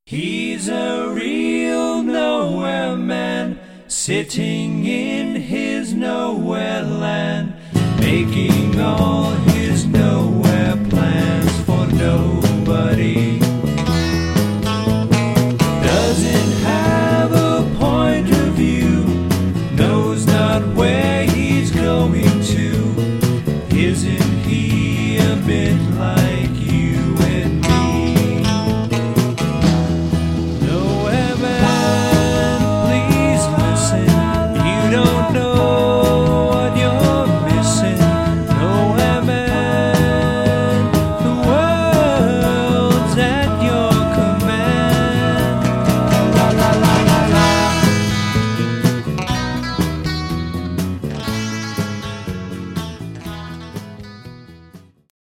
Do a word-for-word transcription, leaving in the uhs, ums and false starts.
He's a real nowhere man, sitting in his nowhere land, making all